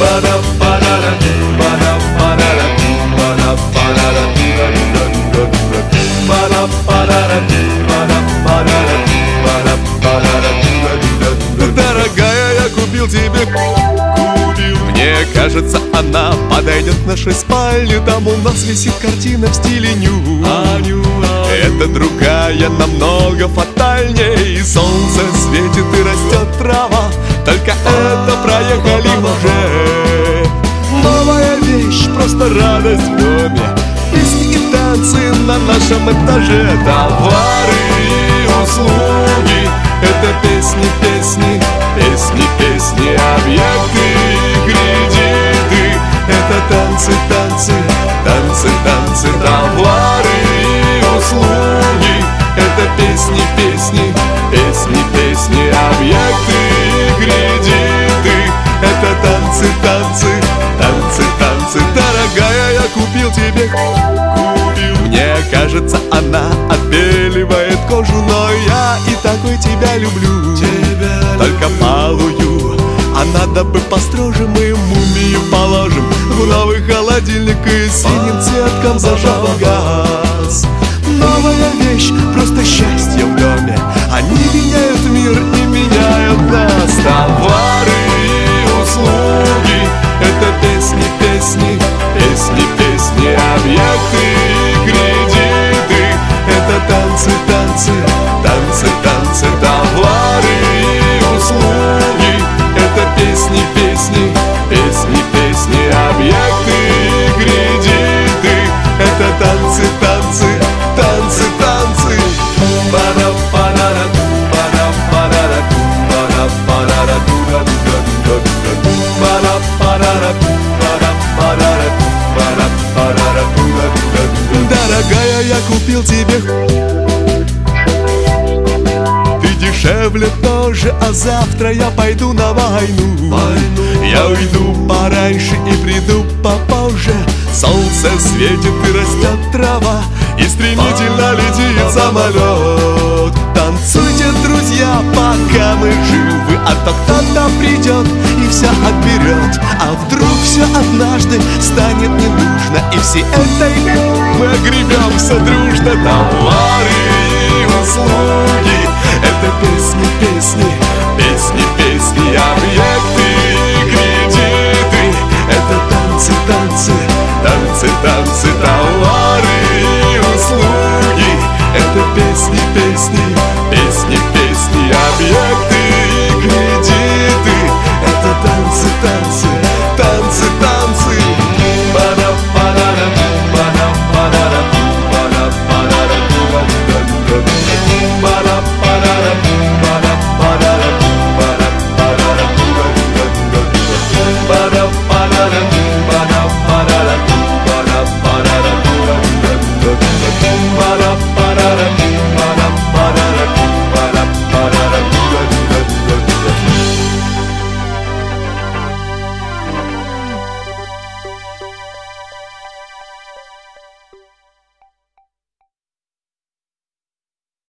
Дорогая, я купил тебе, мне кажется, она подойдет к нашей спальне. Там у нас висит картина в стиле ню. Это другая намного фатальней. Солнце светит и растет трава, только это проехали уже. Новая вещь, просто радость в доме. Песни и танцы на нашем этаже. Товары и услуги, это песни, песни, песни, песни, объекты, кредиты. Это танцы, танцы, танцы, танцы, товары и услуги. Это песни, песни, песни, песни, объекты, кредиты. Это танцы, танцы, танцы, танцы. Дорогая, я купил тебе, мне кажется, она отбеливает кожу, но я и такой тебя люблю. Только малую, а надо бы построже. Мы мумию положим в новый холодильник и синим цветком зажжем газ. Новая вещь, просто счастье в доме. Они меняют мир и меняют нас. Товары и услуги, это песни, песни, песни, песни, объекты, кредиты. Это танцы, танцы, танцы, танцы, товары и услуги. Это песни, песни, песни, песни, объекты, кредиты. Это танцы, танцы, танцы, танцы. Дорогая, я купил тебе, ты дешевле тоже, а завтра я пойду на войну. Я уйду пораньше и приду попозже. Солнце светит и растет трава, и стремительно летит самолет. Танцуйте, друзья, пока мы живы, а то кто-то придет и все отберет. А вдруг все однажды станет не нужно, и всей этой мы огребемся дружно. Товары и услуги, это песни, песни, песни,